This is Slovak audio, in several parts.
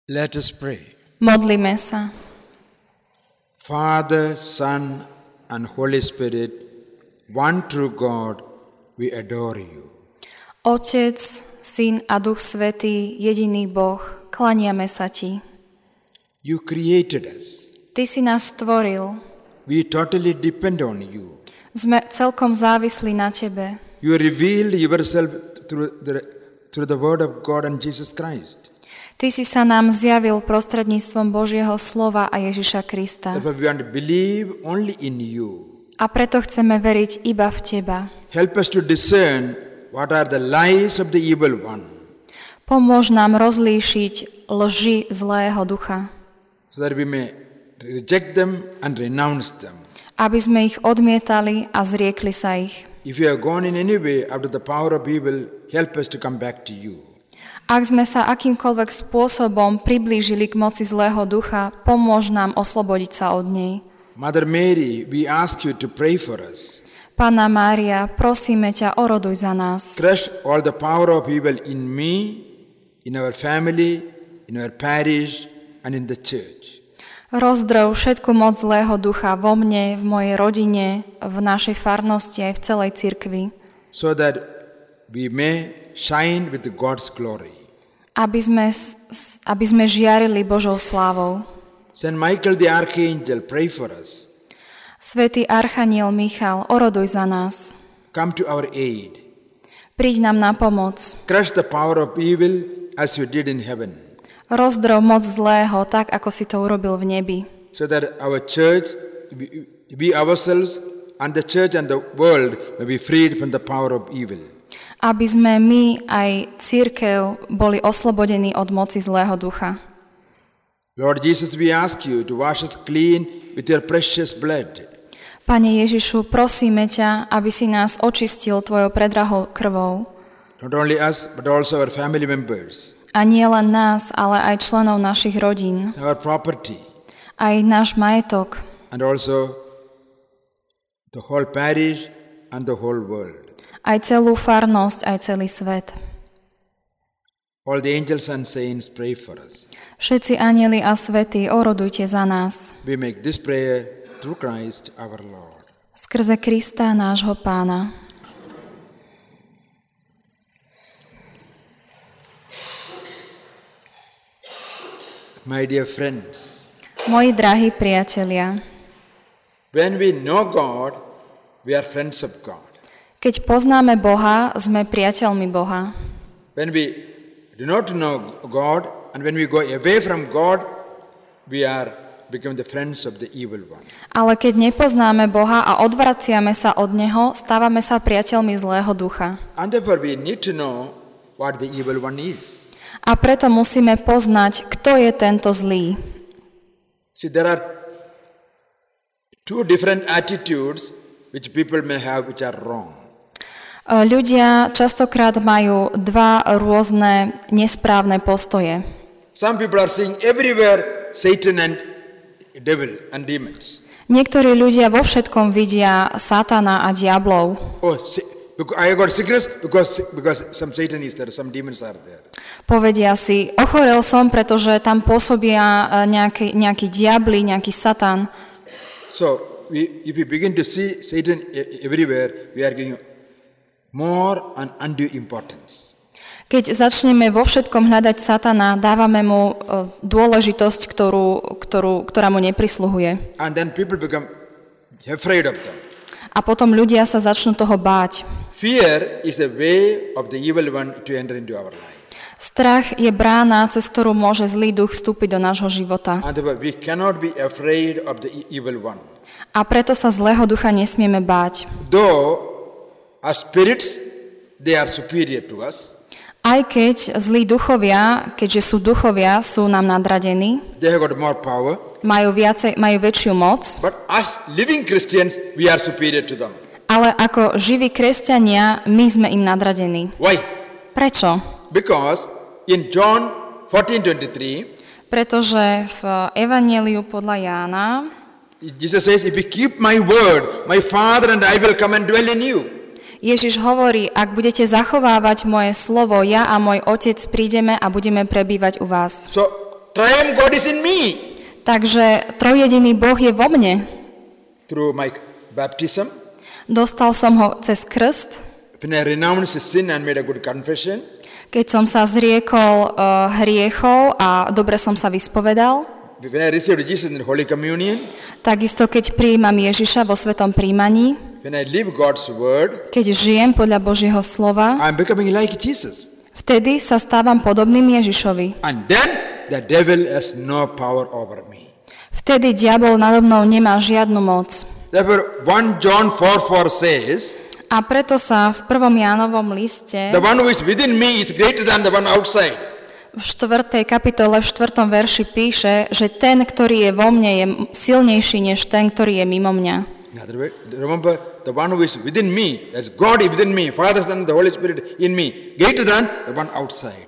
Let us pray. Modlíme sa. Father, Son, and Holy Spirit, one true God, we adore you. Otec, Syn a Duch Svätý, jediný Boh, klaniame sa Ti. You created us. Ty si nás stvoril. We totally depend on you. Sme celkom závislí na Tebe. You revealed yourself through the word of God and Jesus Christ. Ty si sa nám zjavil prostredníctvom Božieho slova a Ježiša Krista. Therefore we want to believe only in you. A preto chceme veriť iba v Teba. Help us to discern what are the lies of the evil one. Pomôž nám rozlíšiť lži zlého ducha, So that we may reject them and renounce them. aby sme ich odmietali a zriekli sa ich. If you have gone in any way after the power of evil, help us to come back to you. Ak sme sa akýmkoľvek spôsobom priblížili k moci zlého ducha, pomôž nám oslobodiť sa od nej. Mother Mary, we ask you to pray for us. Panna Mária, prosíme ťa, oroduj za nás. Crush all the power of evil in me, in our family, in our parish, and in the church. Rozdrv všetku moc zlého ducha vo mne, v mojej rodine, v našej farnosti aj v celej cirkvi, So that we may shine with God's glory. aby sme žiarili Božou slávou. Saint Michael the Archangel, pray for us. Svätý Archaniel Michal, oroduj za nás. Come to our aid. Príď nám na pomoc. Crush the power of evil as you did in heaven. Rozdrv moc zlého, tak ako si to urobil v nebi. So that our church, we ourselves, and the church and the world may be freed from the power of evil. Aby sme my aj cirkev boli oslobodení od moci zlého ducha. Lord Jesus, we ask you to wash us clean with your precious blood. Pane Ježišu, prosíme ťa, aby si nás očistil tvojou predrahou krvou. Not only us, but also our family members, A nie len nás, ale aj členov našich rodín, our property, aj náš majetok, and also the whole parish and the whole world. aj celú farnosť, aj celý svet. All the angels and saints pray for us. Všetci anjeli a svätí, orodujte za nás. We make this prayer through Christ our Lord. Skrze Krista, nášho Pána. My dear friends, Moji drahí priatelia, when we know God, we are friends of God. keď poznáme Boha, sme priateľmi Boha. When we do not know God and when we go away from God, we are become the friends of the evil one. Ale keď nepoznáme Boha a odvraciame sa od Neho, stávame sa priateľmi zlého ducha. And therefore we need to know what the evil one is. A preto musíme poznať, kto je tento zlý. See, there are two different attitudes which people may have which are wrong. Ľudia častokrát majú dva rôzne nesprávne postoje. Some people are seeing everywhere Satan and devil and demons. Niektorí ľudia vo všetkom vidia Satana a diablov. Oh, I got sickness because some Satan is there, some demons are there. Povedia si, ochorel som, pretože tam pôsobia nejaký diabli, nejaký Satan. So, if we begin to see Satan everywhere, we are giving more and undue importance. Keď začneme vo všetkom hľadať Satana, dávame mu dôležitosť, ktorá mu neprisluhuje. And then people become afraid of them. A potom ľudia sa začnú toho báť. Fear is the way of the evil one to enter into our life. Strach je brána, cez ktorú môže zlý duch vstúpiť do nášho života. And we cannot be afraid of the evil one. A preto sa zlého ducha nesmieme báť. Though as spirits, they are superior to us. Aj keď zlí duchovia, keďže sú duchovia, sú nám nadradení, They have got more power. majú väčšiu moc, But us living Christians, we are superior to them. ale ako živí kresťania, my sme im nadradení. Why? Prečo? Because in John 14:23, Pretože v Evanjeliu podľa Jána Jesus says, if you keep my word, my Father and I will come and dwell in you. Ježiš hovorí, ak budete zachovávať moje slovo, ja a môj Otec prídeme a budeme prebývať u vás. So triune God is in me. Takže trojjediný Boh je vo mne. Through my baptism, Dostal som ho cez krst, when I renounced sin and made a good confession, keď som sa zriekol hriechov a dobre som sa vyspovedal. when I received Jesus in the Holy Communion, Takisto, keď prijímam Ježiša vo svetom príjmaní, when I live God's word, keď žijem podľa Božieho slova, I'm becoming like Jesus. vtedy sa stávam podobným Ježišovi. And then the devil has no power over me. Vtedy diabol nado mnou nemá žiadnu moc. Therefore, 1 John 4:4 says, A preto sa v 1. Jánovom liste the one who is within me is greater than the one outside. v 4. kapitole v 4. verši píše, že ten, ktorý je vo mne, je silnejší než ten, ktorý je mimo mňa. In other words, remember, the one who is within me, that's God is within me, Father, Son, the Holy Spirit in me, greater than the one outside.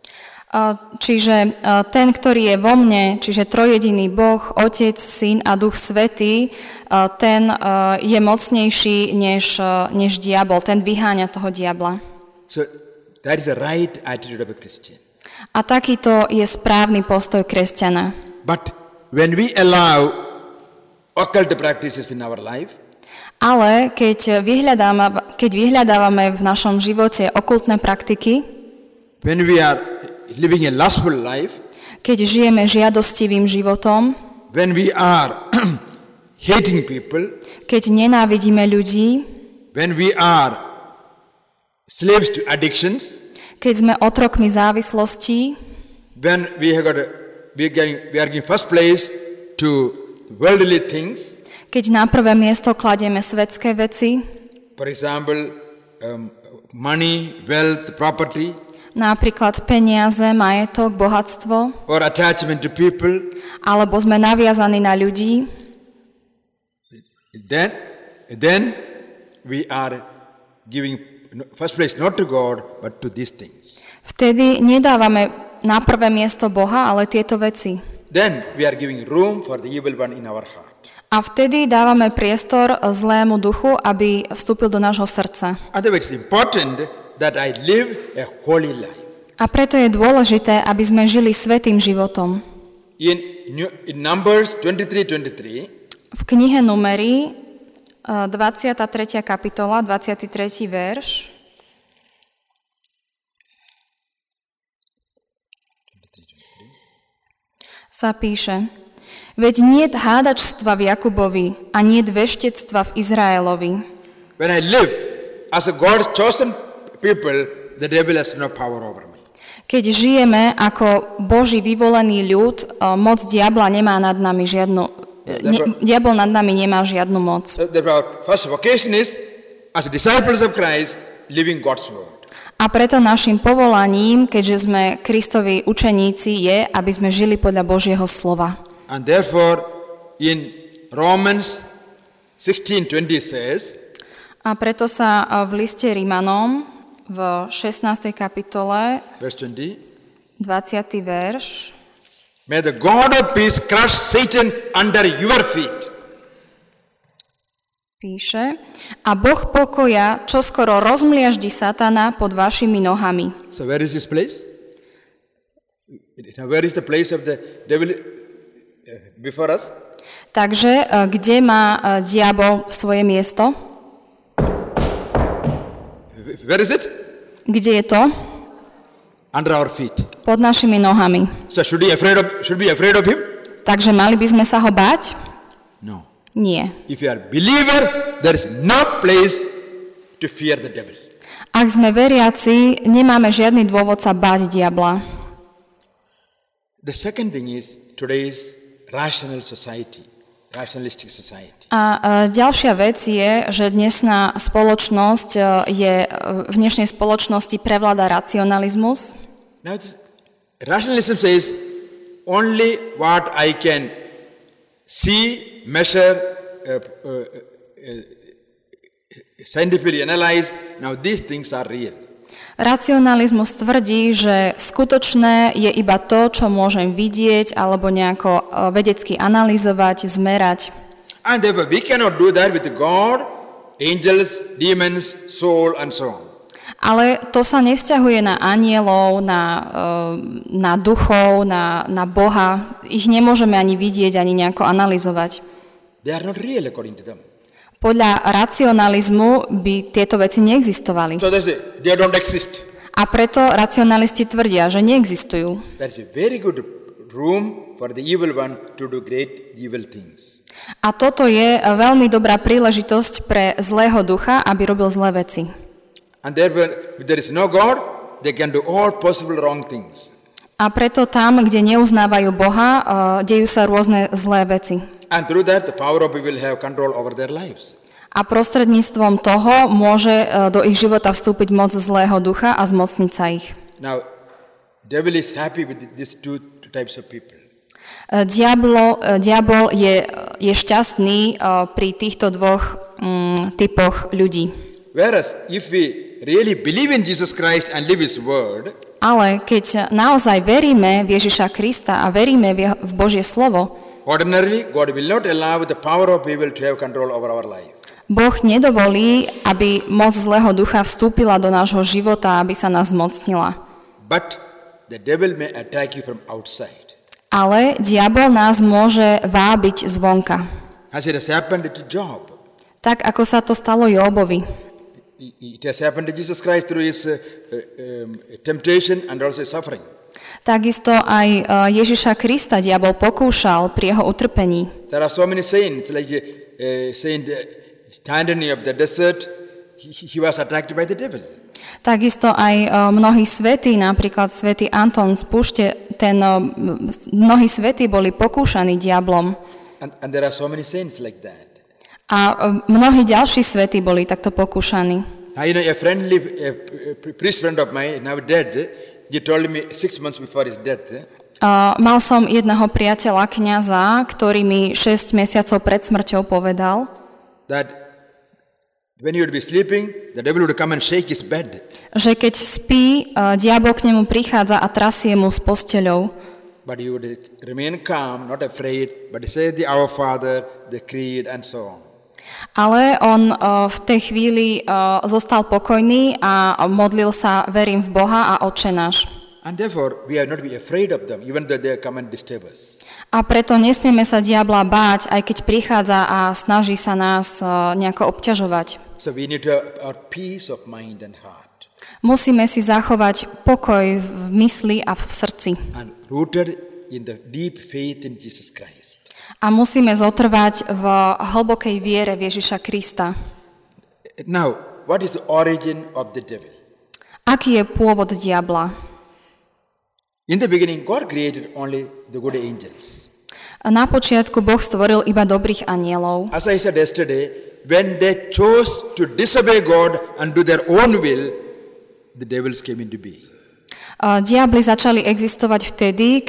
Čiže ten, ktorý je vo mne, čiže trojjediný Boh, Otec, Syn a Duch Svätý, ten je mocnejší než diabol, ten vyháňa toho diabla. So that is the right attitude of a Christian. A takýto je správny postoj kresťana. But when we allow occult practices in our life, Ale keď vyhľadávame v našom živote okultné praktiky, when we are living a lustful life, keď žijeme žiadostivým životom, when we are hating people, keď nenávidíme ľudí, when we are slaves to addictions, keď sme otrokmi závislostí, when we are giving first place to worldly things, keď na prvé miesto kladieme svetské veci, for example, money, wealth, property, napríklad peniaze, majetok, bohatstvo, or attachment to people, alebo sme naviazaní na ľudí, then we are giving first place not to God, but to these things. vtedy nedávame na prvé miesto Boha, ale tieto veci. Then we are giving room for the evil one in our heart. A vtedy dávame priestor zlému duchu, aby vstúpil do nášho srdca. Otherwise, it's important that I live a holy life. A preto je dôležité, aby sme žili svätým životom. In Numbers 23:23, V knihe Númery, 23. kapitola, 23. verš, sa píše: Veď niet hádačstva v Jakubovi a niet veštectva v Izraelovi. when I live as a God's chosen people, the devil has no power over me. Keď žijeme ako Boží vyvolený ľud, moc diabla nemá nad nami žiadnu, diabol nad nami nemá žiadnu moc. So our first vocation is, as disciples of Christ, living God's word. A preto našim povolaním, keďže sme Kristovi učeníci, je, aby sme žili podľa Božieho slova. And therefore, in Romans 16:20 says, A preto sa v liste Rimanom v 16. kapitole, verse 20, 20. verš, may the God of peace crush Satan under your feet. píše: A Boh pokoja čoskoro rozmliaždi Satana pod vašimi nohami. So where is his place? Where is the place of the devil before us? Takže kde má diabol svoje miesto? Where is it? Kde je to? Under our feet. Pod našimi nohami. So should we be afraid of him? Takže mali by sme sa ho báť? No. Nie. If you are a believer, there is no place to fear the devil. Ak sme veriaci, nemáme žiadny dôvod sa báť diabla. The second thing is today's rationalistic society. A ďalšia vec je, že dnešná spoločnosť v dnešnej spoločnosti prevláda racionalizmus. Now, rationalism says only what I can see, measure, scientifically analyze. Now these things are real. Racionalizmus tvrdí, že skutočné je iba to, čo môžem vidieť alebo nejako vedecky analyzovať, zmerať. And therefore we cannot do that with God, angels, demons, soul and so on. Ale to sa nevzťahuje na anielov, na duchov, na Boha. Ich nemôžeme ani vidieť, ani nejako analyzovať. They are not real according to them. Podľa racionalizmu by tieto veci neexistovali. So they don't exist. A preto racionalisti tvrdia, že neexistujú. That's a very good room for the evil one to do great evil things. A toto je veľmi dobrá príležitosť pre zlého ducha, aby robil zlé veci. And therefore, if there is no God, they can do all possible wrong things. A preto tam, kde neuznávajú Boha, dejú sa rôzne zlé veci. And through that, the power of evil have control over their lives. A prostredníctvom toho môže do ich života vstúpiť moc zlého ducha a zmocniť sa ich. Now, devil is happy with these two types of people. Diabol je šťastný pri týchto dvoch typoch ľudí. Whereas, if we really believe in Jesus Christ and live His word, ale keď naozaj veríme v Ježiša Krista a veríme v Božie slovo, ordinarily, God will not allow the power of evil to have control over our life. Boh nedovolí, aby moc zlého ducha vstúpila do nášho života, aby sa nás zmocnila. But the devil may attack you from outside. Ale diabol nás môže vábiť zvonka. As it has happened to Job. Tak, ako sa to stalo Jobovi. It has happened to Jesus Christ through his temptation and also his suffering. Takisto aj Ježiša Krista diabol pokúšal pri jeho utrpení. There are so many saints, like Saint Anthony of the desert, he was attacked by the devil. Takisto aj mnohí svätí, napríklad svätý Anton z púšte, mnohí svätí boli pokúšaní diablom. And there are so many saints like that. A mnohí ďalší svätí boli takto pokúšaní. A priest friend of mine, now dead, he told me 6 months before his death. Mal som jedného priateľa, kňaza, ktorý mi 6 mesiacov pred smrťou povedal, that when he would be sleeping, the devil would come and shake his bed. Že keď spí, diabol k nemu prichádza a trasie mu s posteľou. But he would remain calm, not afraid, but say the Our Father, the Creed and so on. Ale on v tej chvíli zostal pokojný a modlil sa, verím v Boha a Otče náš. And therefore, we are not be afraid of them, even though they come and disturb us. A preto nesmieme sa diabla báť, aj keď prichádza a snaží sa nás nejako obťažovať. So we need to have our peace of mind and heart. Musíme si zachovať pokoj v mysli a v srdci. And rooted in the deep faith in Jesus Christ. A musíme zotrvať v hlbokej viere v Ježiša Krista. Now, what is the origin of the devil? Aký je pôvod diabla? In the beginning, God created only the good angels. Na počiatku Boh stvoril iba dobrých anielov. As I said yesterday, when they chose to disobey God and do their own will, the devils came into being. Diabli začali existovať vtedy,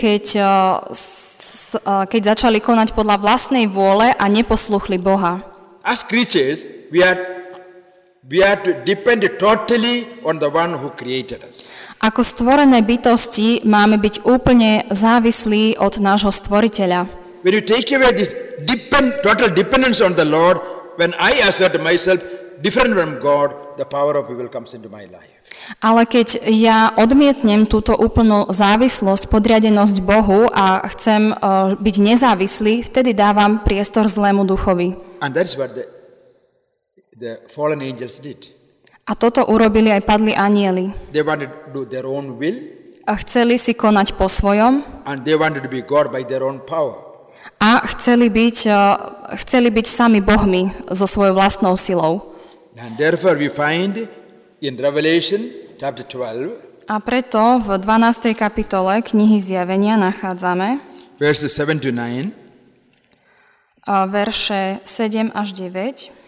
keď začali konať podľa vlastnej vôle a neposluchli Boha. As creatures, we are to depend totally on the one who created us. Ako stvorené bytosti máme byť úplne závislí od nášho stvoriteľa. When you take away this total dependence on the Lord, when I assert myself different from God, the power of evil comes into my life. Ale keď ja odmietnem túto úplnú závislosť, podriadenosť Bohu a chcem byť nezávislý, vtedy dávam priestor zlému duchovi. And that's what the fallen angels did. A toto urobili aj padli anjeli. They wanted to do their own will. A chceli si konať po svojom. And they wanted to be God by their own power. A chceli byť sami bohmi so svojou vlastnou silou. And therefore we find in Revelation chapter 12. A preto v 12. kapitole knihy Zjavenia nachádzame verses 7 to 9. Verše 7 až 9.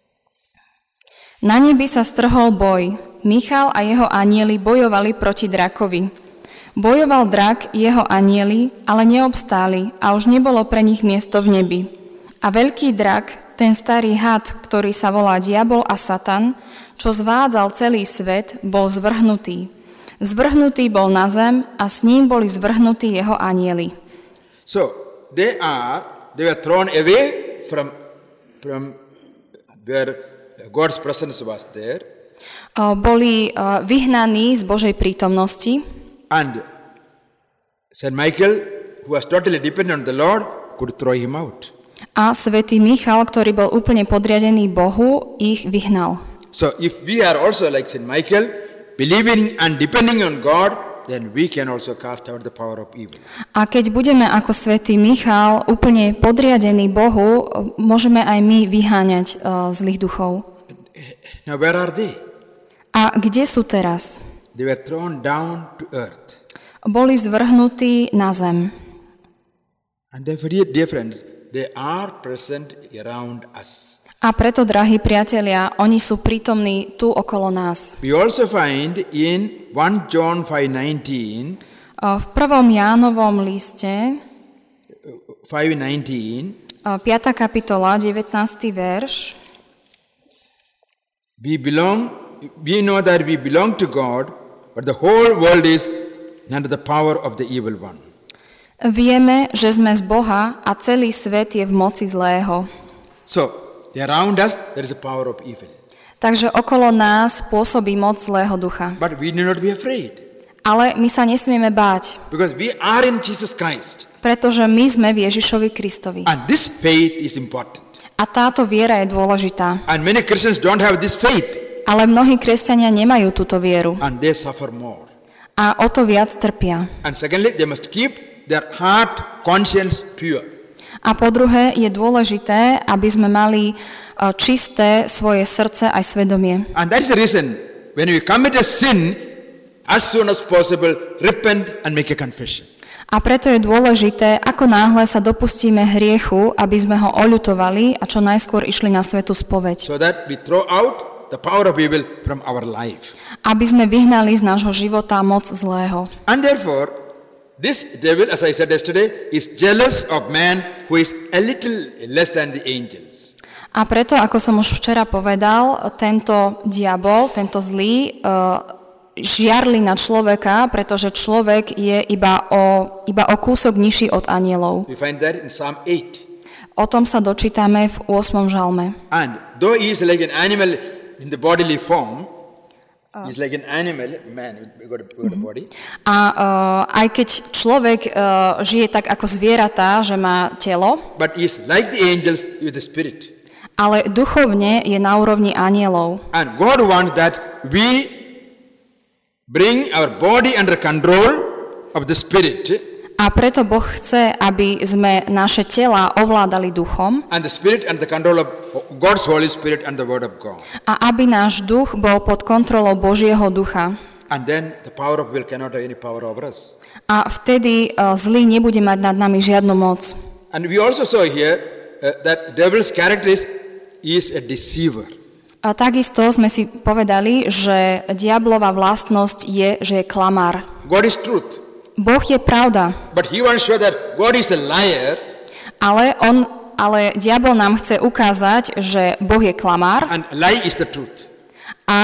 Na nebi sa strhol boj. Michal a jeho anjeli bojovali proti drakovi. Bojoval drak i jeho anjeli, ale neobstáli a už nebolo pre nich miesto v nebi. A veľký drak, ten starý had, ktorý sa volá Diabol a Satan, čo zvádzal celý svet, bol zvrhnutý. Zvrhnutý bol na zem a s ním boli zvrhnutí jeho anjeli. So, they were thrown away from where God's presence was there. boli vyhnaní z Božej prítomnosti And Saint Michael, who was totally dependent on the Lord, could throw him out. a svätý Michal, ktorý bol úplne podriadený Bohu, ich vyhnal. So if we are also like Saint Michael, believing and depending on God, then we can also cast out the power of evil. A keď budeme ako svätý Michal úplne podriadení Bohu, môžeme aj my vyháňať zlých duchov. Now where are they? A kde sú teraz? They were thrown down to earth. Boli zvrhnutí na zem. And therefore, dear friends, they are present around us. A preto, drahí priatelia, oni sú prítomní tu okolo nás. We also find in 1 John 5:19, V 1. Jánovom liste, 5:19, 5. kapitola, 19. verš, we know that we belong to God, but the whole world is under the power of the evil one. vieme, že sme z Boha a celý svet je v moci zlého. So, around us there is a power of evil. Takže okolo nás pôsobí moc zlého ducha. But we need not be afraid, Ale my sa nesmieme báť, because we are in Jesus Christ. pretože my sme v Ježišovi Kristovi. And this faith is important. A táto viera je dôležitá. And many Christians don't have this faith, Ale mnohí kresťania nemajú túto vieru and they suffer more. a o to viac trpia. And secondly, they must keep their heart, conscience pure. A po druhé je dôležité, aby sme mali čisté svoje srdce aj svedomie. And that is the reason when we commit a sin, as soon as possible, repent and make a confession. A preto je dôležité, ako náhle sa dopustíme hriechu, aby sme ho oľutovali a čo najskôr išli na svätú spoveď. So that we throw out the power of evil from our life. Aby sme vyhnali z nášho života moc zlého. And therefore, this devil, as I said yesterday, is jealous of man who is a little less than the angels. A preto, ako som už včera povedal, tento diabol, tento zlý, žiarli na človeka, pretože človek je iba o kúsok nižší od anielov. We find that in Psalm 8. O tom sa dočítame v 8. žalme. And though he is like an animal in the bodily form, he is like an animal, man, we got a body. A aj keď človek žije tak ako zvieratá, že má telo, But he is like the angels with the spirit. ale duchovne je na úrovni anielov. And God wants that we bring our body under control of the spirit, A preto Boh chce, aby sme naše tela ovládali duchom and the spirit under the control of God's Holy Spirit and the Word of God. a aby náš duch bol pod kontrolou Božieho ducha. And then the power of will cannot have any power over us. A vtedy zlý nebude mať nad nami žiadnu moc. And we also saw here that devil's character is a deceiver. A takisto sme si povedali, že diablova vlastnosť je, že je klamár. God is truth. Boh je pravda, But he wants to show that God is a liar, ale diabol nám chce ukázať, že Boh je klamár and lie is the truth. a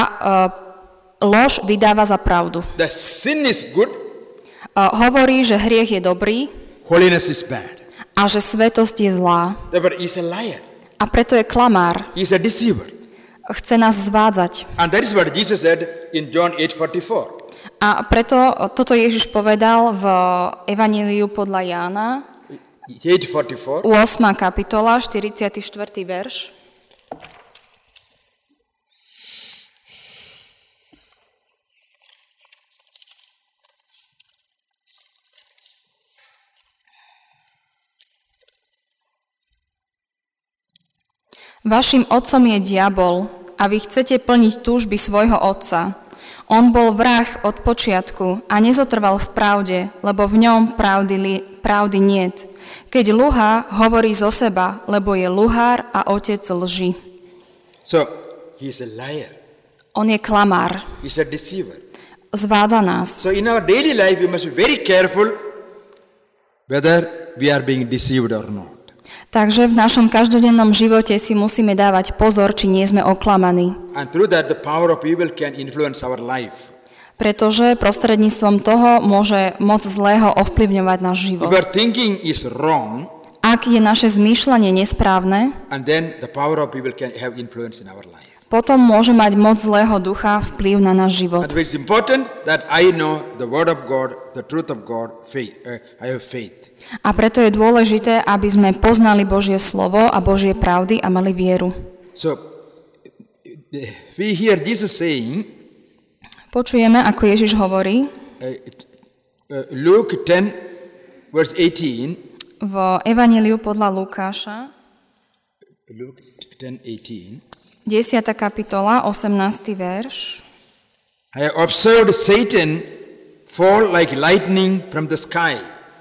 lož vydáva za pravdu. The sin is good, Hovorí, že hriech je dobrý holiness is bad. a že svetosť je zlá. Therefore, he is a liar. A preto je klamár. He is a deceiver. Chce nás zvádzať. And that is what Jesus said in John 8:44. A preto toto Ježiš povedal v Evaníliu podľa Jána, 8:44. 8. kapitola, 44. verš. Vašim otcom je diabol a vy chcete plniť túžby svojho otca. On bol vrah od počiatku a nezotrval v pravde, lebo v ňom pravdy niet. Keď luhá, hovorí zo seba, lebo je luhár a otec lži. So, he is a liar. On je klamár, He is a deceiver. zvádza nás. So, in our daily life, we must be very careful whether we are being deceived or not. Takže v našom každodennom živote si musíme dávať pozor, či nie sme oklamaní. And through that, the power of evil can influence our life. Pretože prostredníctvom toho môže moc zlého ovplyvňovať náš život. If our thinking is wrong, Ak je naše zmýšľanie nesprávne, and then the power of evil can have influence in our life. potom môže mať moc zlého ducha vplyv na náš život. And it's important that I know the word of God, the truth of God, faith. I have faith. A preto je dôležité, aby sme poznali Božie slovo a Božie pravdy a mali vieru. So we hear Jesus saying, Počujeme, ako Ježiš hovorí Luke 10, verse 18. v Evanjeliu podľa Lukáša, Luke 10:18. 10. kapitola, 18. verš. I have observed Satan fall like lightning from the sky.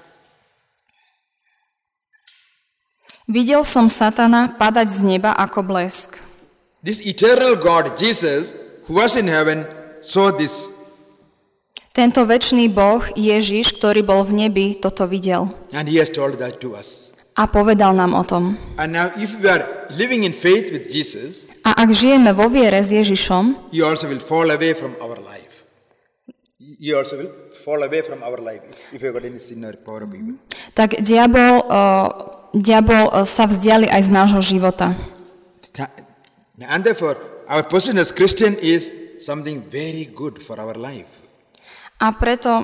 Videl som Satana padať z neba ako blesk. This eternal God, Jesus, who was in heaven, saw this. Tento večný Boh, Ježiš, ktorý bol v nebi, toto videl. And he has told that to us. A povedal nám o tom. And now if we are living in faith with Jesus, A ak žijeme vo viere s Ježišom, he also will fall away from our life. He also will fall away from our life if we have got any sin or power of evil. tak diabol sa vzdiali aj z nášho života. And therefore, our position as Christian is something very good for our life. A preto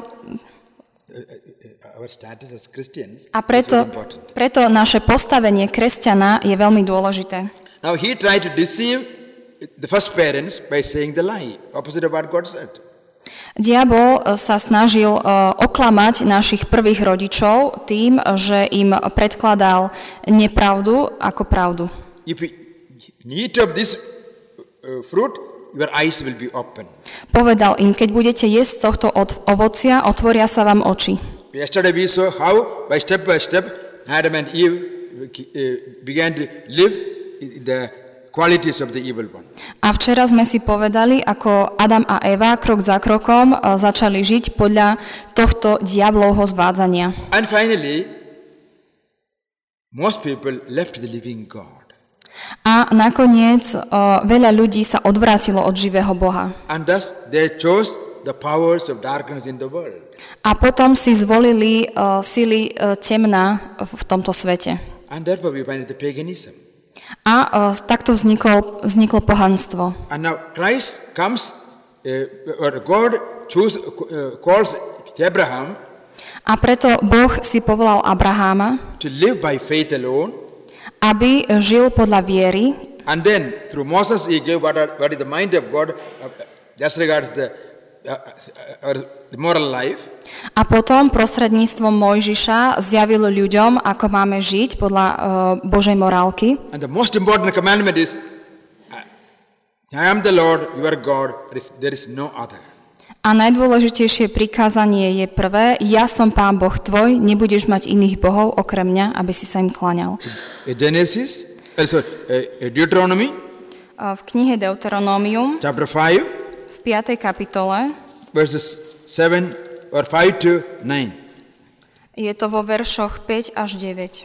Our status as Christians is very important. preto naše postavenie kresťana je veľmi dôležité. Now he tried to deceive the first parents by saying the lie, opposite of what God said. Diabol sa snažil oklamať našich prvých rodičov tým, že im predkladal nepravdu ako pravdu. If you eat of this fruit, your eyes will be open. Povedal im, keď budete jesť z tohto ovocia, otvoria sa vám oči. Yesterday we saw how by step Adam and Eve began to live the qualities of the evil one. A včera sme si povedali, ako Adam a Eva krok za krokom začali žiť podľa tohto diablovho zvádzania. And finally, most people left the living God. A nakoniec veľa ľudí sa odvrátilo od živého Boha. And thus they chose the powers of darkness in the world. A potom si zvolili sily temna v tomto svete. And therefore we find the paganism. A takto vzniklo pohanstvo. And now Christ comes, or God calls Abraham A preto Boh si povolal Abraháma, to live by faith alone. aby žil podľa viery. And then through Moses he gave what is the mind of God as regards the moral life. A potom prostredníctvom Mojžiša zjavil ľuďom, ako máme žiť podľa Božej morálky. And the most important commandment is, I am the Lord, your God, there is no other. A najdôležitejšie prikázanie je prvé, ja som Pán Boh tvoj, nebudeš mať iných bohov okrem mňa, aby si sa im klaňal. Genesis, Deuteronomy, V knihe Deuteronomium, chapter 5, v 5. kapitole, verses 7 or 5 to 9. je to vo veršoch 5 až 9.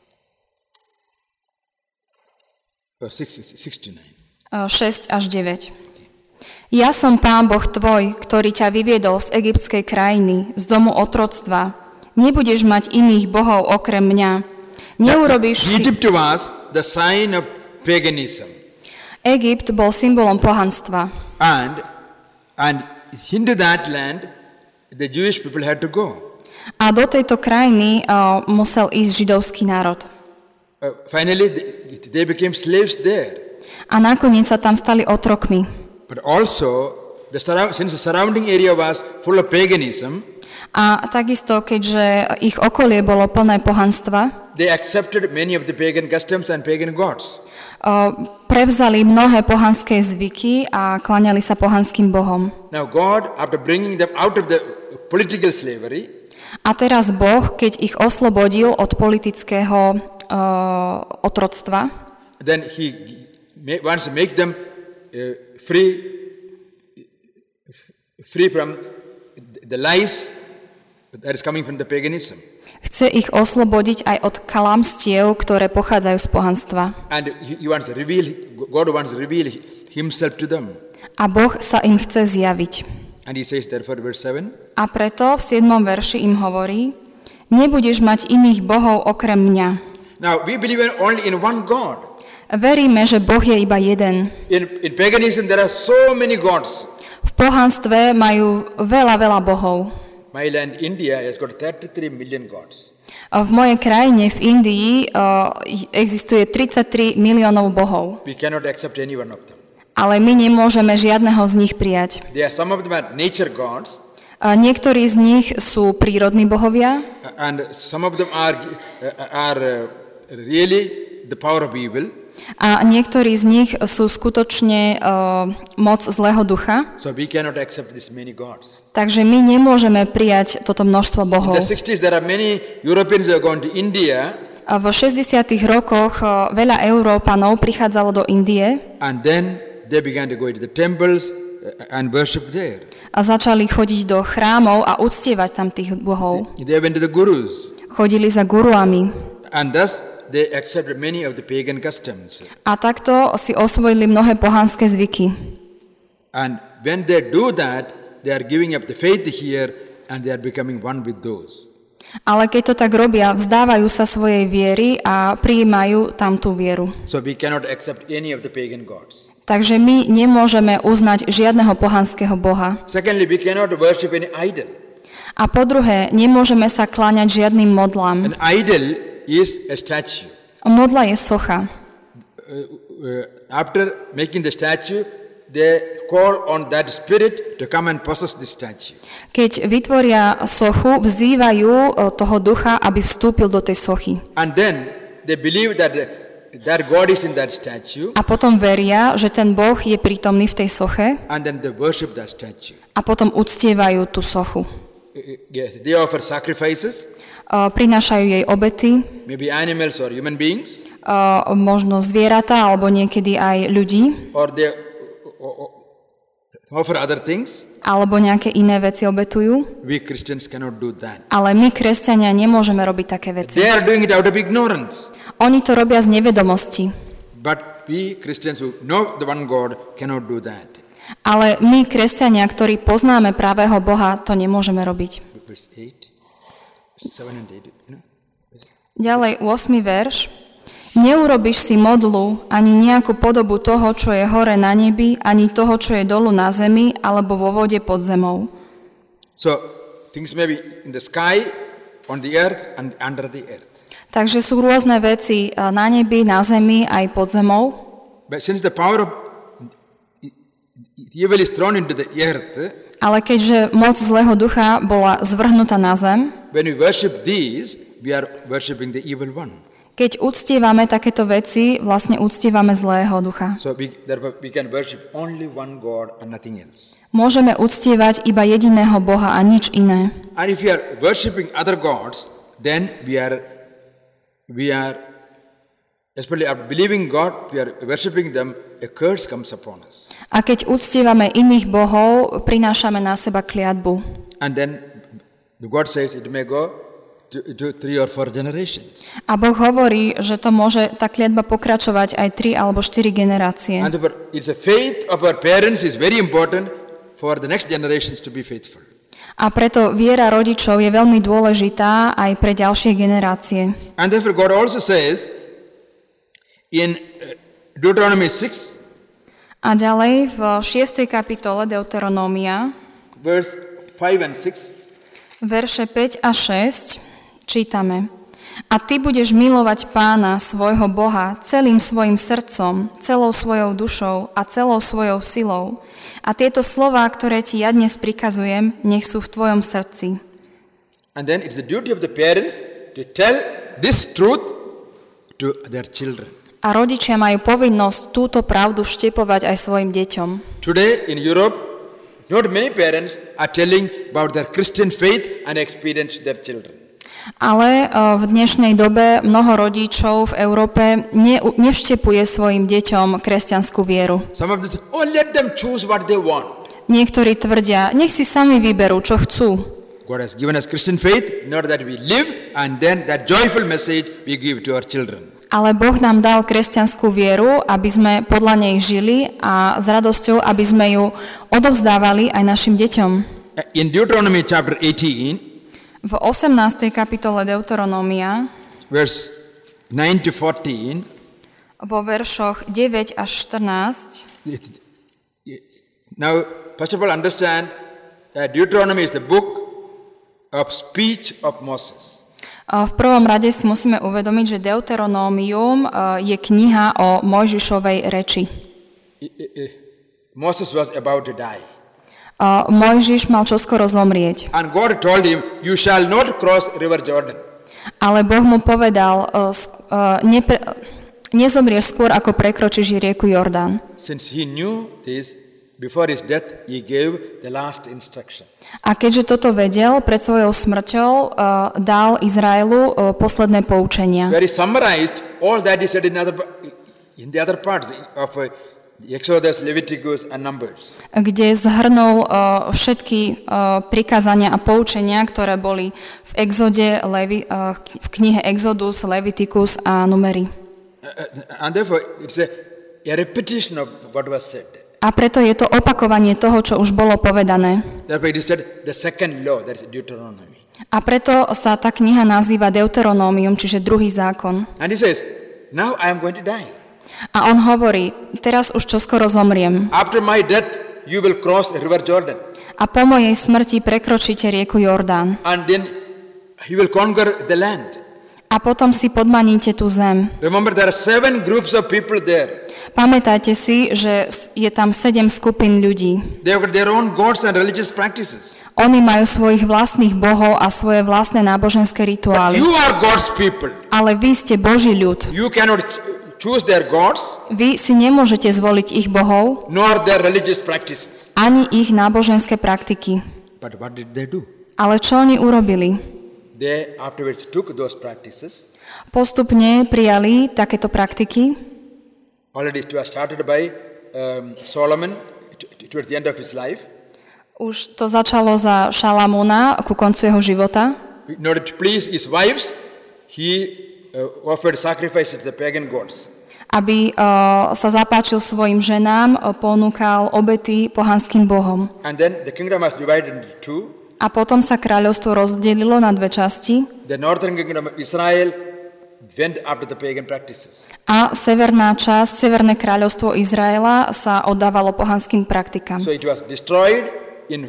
Or 6 to 9. 6 až 9. Ja som Pán Boh tvoj, ktorý ťa vyviedol z egyptskej krajiny, z domu otroctva. Nebudeš mať iných bohov okrem mňa. Neurobíš si... Egypt was the sign of paganism. Egypt bol symbolom pohanstva. And into that land the Jewish people had to go. A do tejto krajiny musel ísť židovský národ. Finally they became slaves there. A nakoniec sa tam stali otrokmi. But also, since the surrounding area was full of paganism, A takisto, keďže ich okolie bolo plné pohanstva, they accepted many of the pagan customs and pagan gods. Prevzali mnohé pohanské zvyky a kláňali sa pohanským bohom. Now God, after bringing them out of the political slavery, a teraz Boh, keď ich oslobodil od politického otroctva, then He wants to make them free from the lies that is coming from the paganism. Chce ich oslobodiť aj od kalamstiev, ktoré pochádzajú z pohanstva. And God wants to reveal Himself to them. A Boh sa im chce zjaviť. And He says therefore verse 7. A preto v 7. verši im hovorí: Nebudeš mať iných bohov okrem mňa. Now we believe only in one God. Veríme, že Boh je iba jeden. In paganism there are so many gods. V pohanstve majú veľa bohov. My land India has got 33 million gods. V mojej krajine, v Indii, existuje 33 miliónov bohov. We cannot accept any one of them. Ale my nemôžeme žiadneho z nich prijať. Some of them are nature gods. Niektorí z nich sú prírodní bohovia. And some of them are really the power of evil. A niektorí z nich sú skutočne moc zlého ducha. So we cannot accept this many gods. Takže my nemôžeme prijať toto množstvo bohov. In the 60s there are many Europeans who have gone to India. A v 60. rokoch veľa Európanov prichádzalo do Indie. And then they began to go into the temples and worship there. A začali chodiť do chrámov a uctievať tam tých bohov. They went to the gurus. Chodili za guruami. And thus they accepted many of the pagan customs. A takto si osvojili mnohé pohanské zvyky. And when they do that, they are giving up the faith here and they are becoming one with those. Ale keď to tak robia, vzdávajú sa svojej viery a prijímajú tam tú vieru. So we cannot accept any of the pagan gods. Takže my nemôžeme uznať žiadneho pohanského boha. Secondly, we cannot worship any idol. A po druhé, nemôžeme sa kláňať žiadnym modlám. An idol is a statue. Modla je socha. After making the statue, they call on that spirit to come and possess the statue. Keď vytvoria sochu, vzývajú toho ducha, aby vstúpil do tej sochy. And then they believe that God is in that statue. A potom veria, že ten Boh je prítomný v tej soche. And then they worship that statue. A potom uctievajú tú sochu. They offer sacrifices. Prinášajú jej obety. Maybe animals or human beings. Možno zvieratá, alebo niekedy aj ľudí. Or they offer other things. Alebo nejaké iné veci obetujú. We Christians cannot do that. Ale my, kresťania, nemôžeme robiť také veci. They are doing it out of ignorance. Oni to robia z nevedomosti. But we Christians who know the one God cannot do that. Ale my, kresťania, ktorí poznáme pravého Boha, to nemôžeme robiť. Verse 8, 7 and 8, Ďalej, 8. verš. Neurobíš si modlu, ani nejakú podobu toho, čo je hore na nebi, ani toho, čo je dolu na zemi, alebo vo vode pod zemou. So, things may be in the sky, on the earth, and under the earth. Takže sú rôzne veci na nebi, na zemi, aj pod zemou. But since the power of evil is thrown into the earth, ale keďže moc zlého ducha bola zvrhnutá na zem, when we worship these, we are worshiping the evil one. Keď uctievame takéto veci, vlastne uctievame zlého ducha. So therefore we can worship only one God and nothing else. Môžeme uctievať iba jediného Boha a nič iné. And if we are worshiping other gods, then we are especially after believing God, we are worshiping them, a curse comes upon us. A keď uctievame iných bohov, prinášame na seba kliatbu. And then the God says it may go to 3 or 4 generations. A Boh hovorí, že to môže tá kliatba pokračovať aj 3 alebo 4 generácie. And it's a faith of our parents is very important for the next generations to be faithful. A preto viera rodičov je veľmi dôležitá aj pre ďalšie generácie. And therefore God also says in Deuteronomy 6, a ďalej v 6. kapitole Deuteronomia, verse 5 and 6, verše 5 a 6, čítame: A ty budeš milovať Pána, svojho Boha, celým svojim srdcom, celou svojou dušou a celou svojou silou. A tieto slová, ktoré ti ja dnes prikazujem, nech sú v tvojom srdci. And then it's the duty of the parents to tell this truth to their children. A rodičia majú povinnosť túto pravdu vštepovať aj svojim deťom. Today in Europe, not many parents are telling about their Christian faith and experience their children. Ale v dnešnej dobe mnoho rodičov v Európe nevštepuje svojim deťom kresťanskú vieru. Some of them say, let them choose what they want. Niektorí tvrdia, nech si sami vyberú, čo chcú. God has given us Christian faith in order that we live, and then that joyful message we give to our children. Ale Boh nám dal kresťanskú vieru, aby sme podľa nej žili a s radosťou, aby sme ju odovzdávali aj našim deťom. In Deuteronomy chapter 18, v 18. kapitole Deuteronomia, verse 9 to 14, vo veršoch 9 až 14. Now, first of all, understand that Deuteronomy is the book of speech of Moses. V prvom rade si musíme uvedomiť, že Deuteronómium je kniha o Mojžišovej reči. Moses was about to die. Mojžiš mal čoskoro zomrieť. And God told him, you shall not cross river Jordan. Ale Boh mu povedal, nezomrieš skôr, ako prekročíš rieku Jordán. Since he knew this, before his death, he gave the last instruction. A keďže toto vedel, pred svojou smrťou dal Izraelu posledné poučenia. Where he summarized all that he said in the other parts of Exodus, Leviticus and Numbers. Kde zhrnul všetky prikázania a poučenia, ktoré boli v Exode, v knihe Exodus, Leviticus a Numery. And therefore it's a repetition of what was said. A preto je to opakovanie toho, čo už bolo povedané. Therefore it is said the second law, that is Deuteronomy. A preto sa tá kniha nazýva Deuteronómium, čiže druhý zákon. And he says, now I am going to die. A on hovorí, teraz už čoskoro zomriem. After my death, you will cross the river Jordan. A po mojej smrti prekročíte rieku Jordán. And then he will conquer the land. A potom si podmaníte tú zem. Remember, there are 7 groups of people there. Pamätajte si, že je tam 7 skupín ľudí. They have got their own gods and religious practices. Oni majú svojich vlastných bohov a svoje vlastné náboženské rituály. You are God's people. Ale vy ste Boží ľud. You cannot choose their gods, Vy si nemôžete zvoliť ich bohov, nor their religious practices. ani ich náboženské praktiky. But what did they do? Ale čo oni urobili? They afterwards took those practices. Postupne prijali takéto praktiky. Already it was started by Solomon towards the end of his life. Už to začalo za Šalamúna ku koncu jeho života. In order to please his wives, he offered sacrifices to the pagan gods. Aby sa zapáčil svojim ženám, ponúkal obety pohanským bohom. And then the kingdom was divided into two. A potom sa kráľovstvo rozdelilo na dve časti. The northern kingdom of Israel went after the pagan practices. A severná časť, severné kráľovstvo Izraela sa oddávalo pohanským praktikám. So it was destroyed in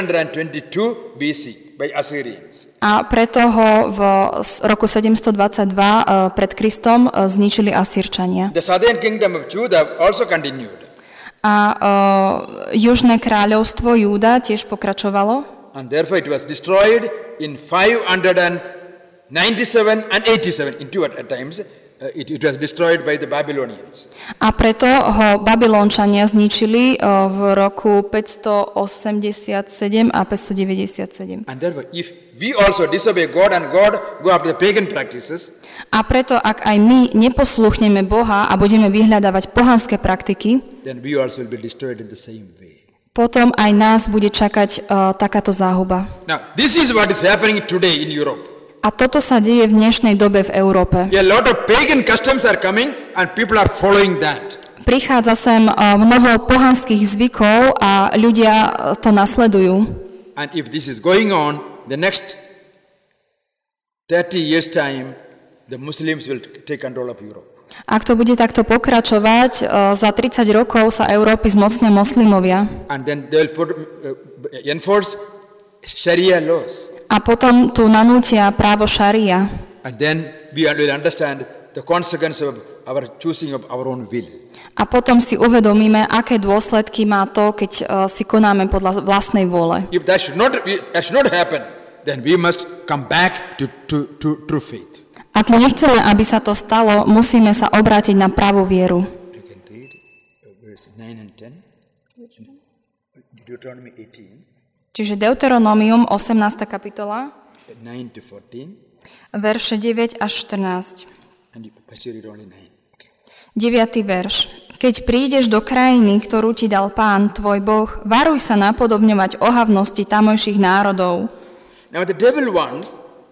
722 BC by Assyrians. A preto ho v roku 722 pred Kristom zničili Asýrčania. The southern kingdom of Judah also continued. A južné kráľovstvo Júda tiež pokračovalo. And therefore it was destroyed in 597 and 87 in two at times. It was destroyed by the Babylonians. A preto ho Babylončania zničili v roku 587 a 597. And therefore if we also disobey God and God go after the pagan practices, a preto ak aj my neposluchneme Boha a budeme vyhľadávať pohanské praktiky, then we also will be destroyed in the same way. potom aj nás bude čakať takáto záhuba. Now, this is what is happening today in Europe. A toto sa deje v dnešnej dobe v Európe. A lot of pagan customs are coming and people are following that. Prichádza sem mnoho pohanských zvykov a ľudia to nasledujú. And if this is going on, the next 30 years time, the Muslims will take control of Europe. Ak to bude takto pokračovať, za 30 rokov sa Európy zmocnia moslimovia. And then they will enforce Sharia laws. A potom tu nanútia právo šaria. And then we will understand the consequence of our choosing of our own will. A potom si uvedomíme, aké dôsledky má to, keď si konáme podľa vlastnej vôle. If that should not happen, then we must come back to true faith. Ak nechceme, aby sa to stalo, musíme sa obrátiť na pravú vieru. You can read verse 9 and 10. Deuteronomy 18. Čiže Deuteronomium, 18. kapitola, 9 to 14. verše 9 až 14. And you read only 9. Okay. 9. verš. Keď prídeš do krajiny, ktorú ti dal Pán, tvoj Boh, varuj sa napodobňovať ohavnosti tamojších národov. Now the devil wants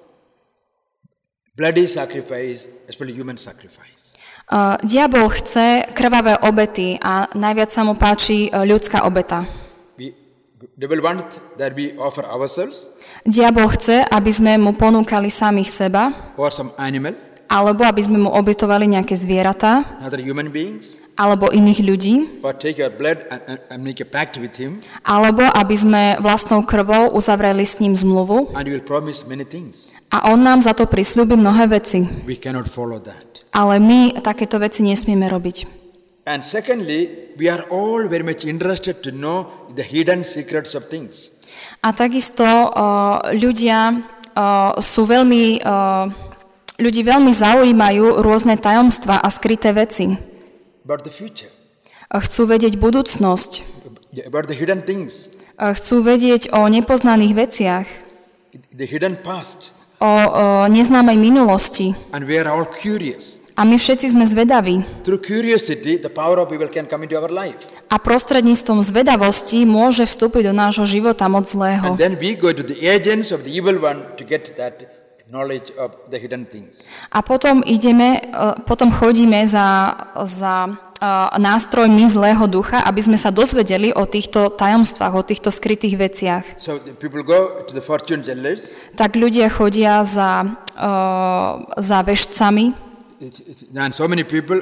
bloody sacrifice, especially human sacrifice. Diabol chce krvavé obety a najviac sa mu páči ľudská obeta. Devil wants that we offer ourselves Diabol chce, aby sme mu ponúkali samých seba or some animal, alebo aby sme mu obetovali nejaké zvieratá, other human beings, alebo iných ľudí, or take your blood and make a pact with him, alebo aby sme vlastnou krvou uzavreli s ním zmluvu and he will promise many things. a on nám za to prisľúbi mnohé veci. We cannot follow that. Ale my takéto veci nesmieme robiť. And secondly, we are all very much interested to know the hidden secrets of things. A takisto ľudia sú ľudí veľmi zaujímajú rôzne tajomstvá a skryté veci. About the future, Chcú vedieť budúcnosť. about the hidden things, Chcú vedieť o nepoznaných veciach, the hidden past. o neznámej minulosti. And we are all curious. A my všetci sme zvedaví. Through curiosity, the power of evil can come into our life. A prostredníctvom zvedavosti môže vstúpiť do nášho života moc zlého. And then we go to the agents of the evil one to get that knowledge of the hidden things. A potom chodíme za nástrojmi zlého ducha, aby sme sa dozvedeli o týchto tajomstvách, o týchto skrytých veciach. So the people go to the fortune tellers. Tak ľudia chodia za vešcami. And so many people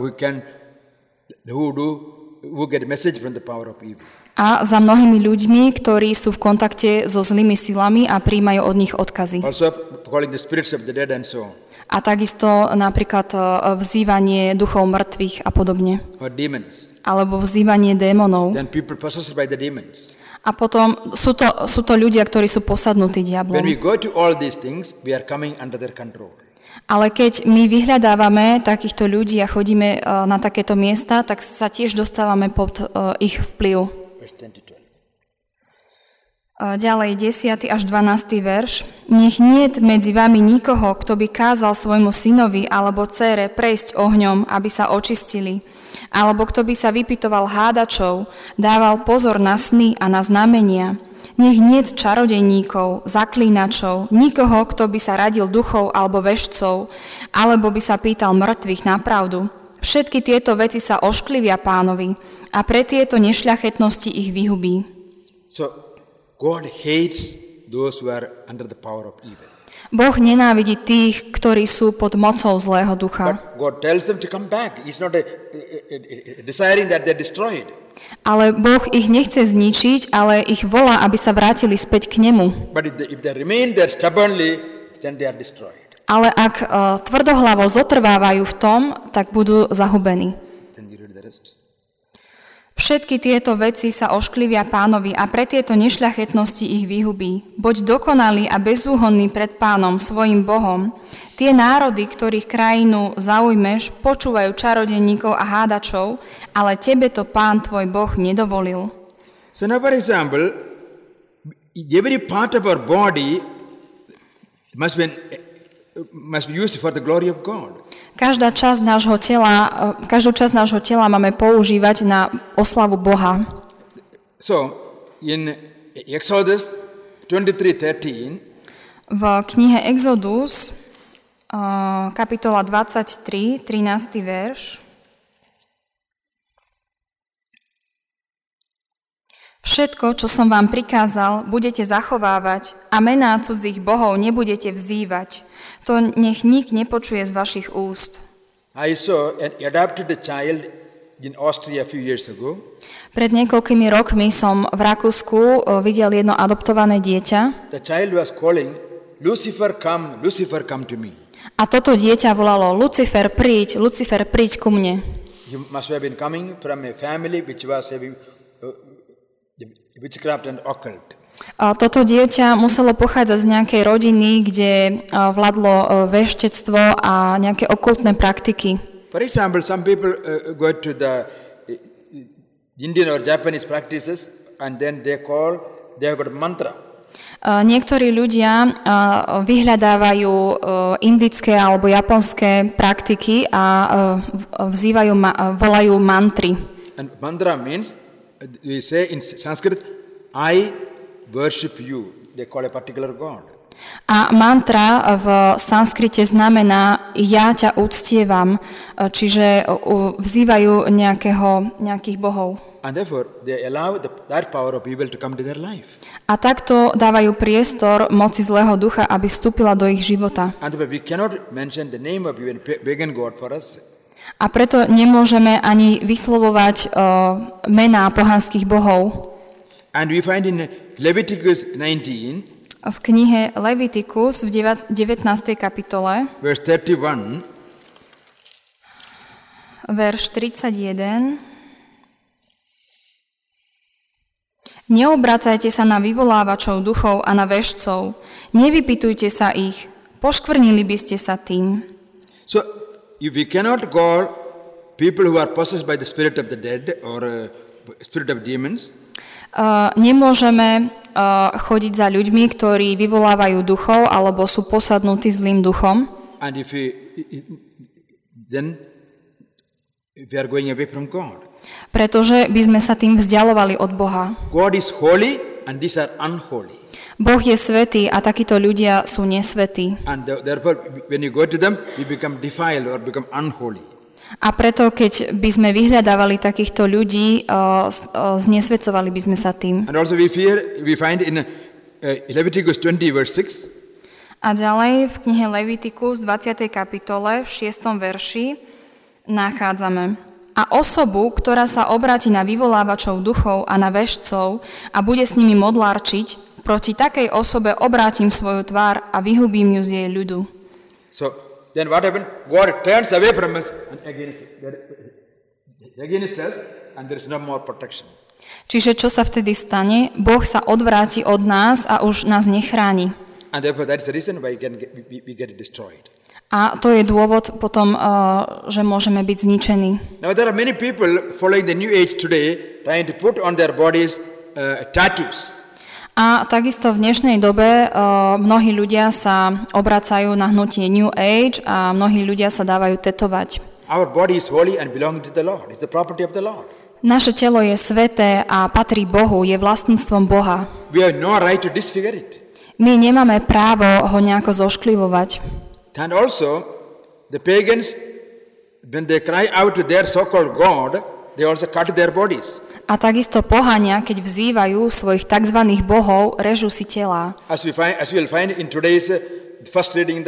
who get a message from the power of evil. A za mnohými ľuďmi, ktorí sú v kontakte so zlými silami a príjmajú od nich odkazy. Also calling the spirits of the dead and so on. A takisto napríklad vzývanie duchov mŕtvych a podobne. Or demons. Alebo vzývanie démonov. Then people possessed by the demons. A potom sú to ľudia, ktorí sú posadnutí diablom. When we go to all these things, we are coming under their control. Ale keď my vyhľadávame takýchto ľudí a chodíme na takéto miesta, tak sa tiež dostávame pod ich vplyv. Ďalej 10. až 12. verš. Nech niet medzi vami nikoho, kto by kázal svojmu synovi alebo dcére prejsť ohňom, aby sa očistili, alebo kto by sa vypytoval hádačov, dával pozor na sny a na znamenia. Nech niet čarodejníkov, zaklínačov, nikoho, kto by sa radil duchov alebo vešcov, alebo by sa pýtal mŕtvych na pravdu. Všetky tieto veci sa ošklivia Pánovi a pre tieto nešľachetnosti ich vyhubí. So God hates those who are under the power of evil. Boh nenávidí tých, ktorí sú pod mocou zlého ducha. But God tells them to come back. He's not desiring that they're destroyed. Ale Boh ich nechce zničiť, ale ich volá, aby sa vrátili späť k nemu. But if they remain there stubbornly, then they are destroyed. Ale ak tvrdohlavo zotrvávajú v tom, tak budú zahubení. Then you read the rest. Všetky tieto veci sa ošklivia Pánovi a pre tieto nešľachetnosti ich vyhubí. Buď dokonalý a bezúhonný pred Pánom, svojim Bohom. Tie národy, ktorých krajinu zaujmeš, počúvajú čarodejníkov a hádačov, ale tebe to Pán tvoj Boh nedovolil. So now, for example, every part of our body must be used for the glory of God. Každú časť nášho tela máme používať na oslavu Boha. So, in Exodus 23:13, v knihe Exodus, kapitola 23, 13. verš. Všetko, čo som vám prikázal, budete zachovávať a mená cudzích bohov nebudete vzývať. To nech nik nepočuje z vašich úst. I saw an adopted child in Austria a few years ago. Pred niekoľkými rokmi som v Rakúsku videl jedno adoptované dieťa. The child was calling, Lucifer, come to me. A toto dieťa volalo, Lucifer, príď ku mne. He must have been coming from a family which was having witchcraft and occult. Toto dieťa muselo pochádzať z nejakej rodiny, kde vládlo veštectvo a nejaké okultné praktiky. For example, some people go to the Indian or Japanese practices and then they have got a mantra. Niektorí ľudia vyhľadávajú indické alebo japonské praktiky a volajú mantry. And mantra means, we say in Sanskrit, I worship you. They call a particular god. A mantra v sanskrite znamená ja ťa uctievam, čiže vzývajú nejakých bohov. And therefore they allow that power of evil to come to their life. A takto dávajú priestor moci zlého ducha, aby vstúpila do ich života. And we cannot mention the name of even pagan god for us. A preto nemôžeme ani vyslovovať mená pohanských bohov. And we find in Leviticus 19, V knihe Levitikus v 19. kapitole, verse 31, verš 31. Neobracajte sa na vyvolávačov duchov a na vešcov. Nevypytujte sa ich. Poškvrnili by ste sa tým. so if we cannot call people who are possessed by the spirit of the dead or spirit of demons, Nemôžeme chodiť za ľuďmi, ktorí vyvolávajú duchov alebo sú posadnutí zlým duchom. and if we are going away from God. Pretože by sme sa tým vzdialovali od Boha. God is holy and these are unholy. Boh je svätý a takíto ľudia sú nesvätí. And therefore, when you go to them, you become defiled or become unholy. A preto, keď by sme vyhľadávali takýchto ľudí, znesvedcovali by sme sa tým. And also we find in Leviticus 20 verse 6, A ďalej v knihe Levitikus 20. kapitole v 6. verši nachádzame: A osobu, ktorá sa obráti na vyvolávačov duchov a na vešcov a bude s nimi modlárčiť, proti takej osobe obrátim svoju tvár a vyhubím ju z jej ľudu. so then what happened? God turns away from us and against us, and there is no more protection. Čiže čo sa vtedy stane? Boh sa odvráti od nás a už nás nechráni. And therefore, that is the reason why we get destroyed. A to je dôvod potom, že môžeme byť zničení. Now there are many people following the new age today trying to put on their bodies tattoos. A takisto v dnešnej dobe mnohí ľudia sa obracajú na hnutie New Age a mnohí ľudia sa dávajú tetovať. Our body is holy and belonging to the Lord. It's the property of the Lord. Naše telo je sväté a patrí Bohu, je vlastníctvom Boha. We have no right to disfigure it. My nemáme právo ho nejako zošklivovať. And also, the pagans, when they cry out to their so-called God, they also cut their bodies. A takisto pohania, keď vzývajú svojich tzv. Bohov, režú si telá. As we will find in today's first reading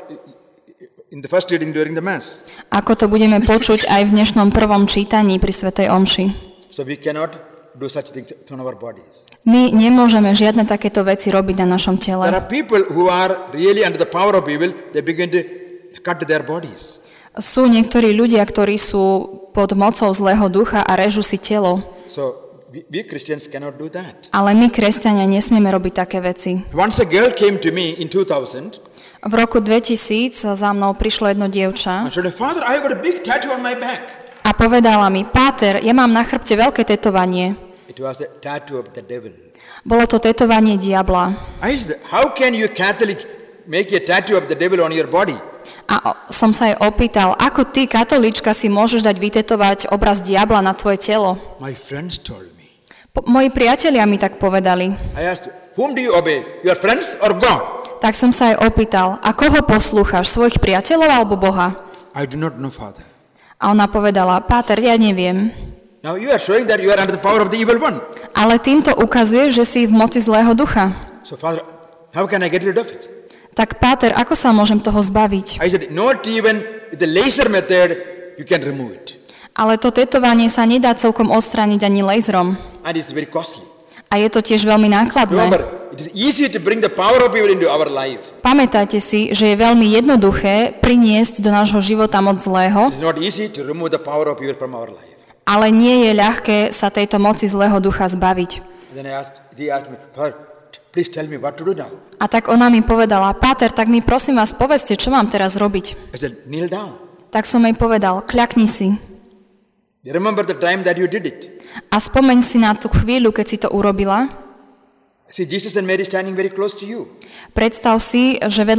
in the first reading during the Mass. Ako to budeme počuť aj v dnešnom prvom čítaní pri svätej omši. So we cannot do such things on our bodies. My nemôžeme žiadne takéto veci robiť na našom tele. There are people who are really under the power of evil, they begin to cut their bodies. Sú niektorí ľudia, ktorí sú pod mocou zlého ducha a režú si telo. So we Christians cannot do that. Ale my, kresťania, nesmieme robiť také veci. Once a girl came to me in 2000 V roku 2000 za mnou prišlo jedno dievča and said, "Father, I got a big tattoo on my back." a povedala mi: Páter, ja mám na chrbte veľké tetovanie. It was a tattoo of the devil. Bolo to tetovanie diabla. I said, "How can you Catholic make a tattoo of the devil on your body?" A som sa jej opýtal, ako ty, katolíčka, si môžeš dať vytetovať obraz diabla na tvoje telo? My friends told me. Moji priatelia mi tak povedali. I asked, "Whom do you obey? Your friends or God?" Tak som sa jej opýtal, a koho poslúchaš, svojich priateľov alebo Boha? I do not know, Father. A ona povedala: Páter, ja neviem. Now you are showing that you are under the power of the evil one. Ale týmto ukazuje, že si v moci zlého ducha. So, Father, how can I get rid of it? Tak Páter, ako sa môžem toho zbaviť? I said, not even with the laser method you can remove it. Ale to tetovanie sa nedá celkom odstrániť ani laserom. And it's very costly. A je to tiež veľmi nákladné. Remember, it is easy to bring the power of evil into our life. Pamätajte si, že je veľmi jednoduché priniesť do nášho života moc zlého, It is not easy to remove the power of evil from our life. ale nie je ľahké sa tejto moci zlého ducha zbaviť. And then he asked me, Father, please tell me what to do now. A tak ona mi povedala: Páter, tak mi prosím vás povedzte, čo mám teraz robiť. I said, kneel down. Tak som jej povedal: kľakni si. You remember the time that you did it. A spomeň si na tú chvíľu, keď si to urobila. See, Jesus and Mary standing very close to you. Predstav si,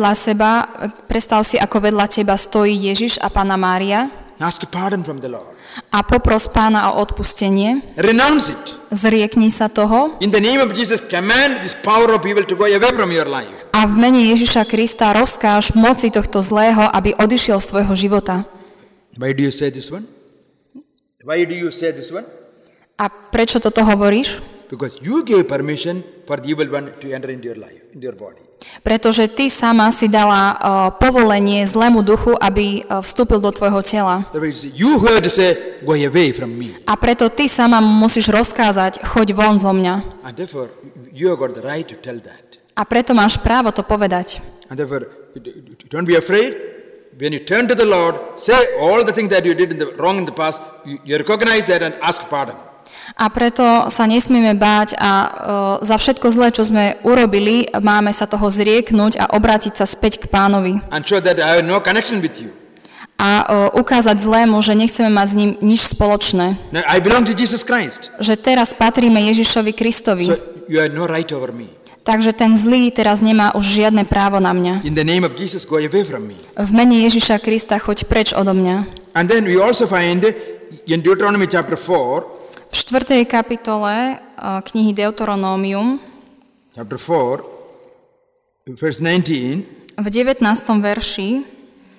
ako vedľa teba stojí Ježiš a Panna Mária Ask pardon from the Lord. a popros Pána o odpustenie. Renounce it. Zriekni sa toho In the name of Jesus, command this power of evil to go away from your life. a v mene Ježiša Krista rozkáž moci tohto zlého, aby odišiel z tvojho života. Why do you say this one? Why do you say this one? A prečo toto hovoríš? because you gave permission for the evil one to enter into your life, into your body. Pretože ty sama si dala povolenie zlému duchu, aby vstúpil do tvojho tela. You who have to say, go away from me. A preto ty sama mu musíš rozkázať, choď von zo mňa. And therefore, you have got the right to tell that. A preto máš právo to povedať. And therefore, don't be afraid. When you turn to the Lord, say all the things that you did wrong in the past, you recognize that and ask pardon. A preto sa nesmieme báť a za všetko zlé, čo sme urobili, máme sa toho zrieknúť a obrátiť sa späť k Pánovi. And show that I have no connection with you. A ukázať zlému, že nechceme mať s ním nič spoločné. Now, I belong to Jesus Christ. Že teraz patríme Ježišovi Kristovi. So you have no right over me. Takže ten zlý teraz nemá už žiadne právo na mňa. In the name of Jesus, go away from me. V mene Ježiša Krista choď preč odo mňa. And then we also find in Deuteronomy chapter 4, V 4. kapitole knihy Deuteronomium, chapter 4, verse 19, v 19. verši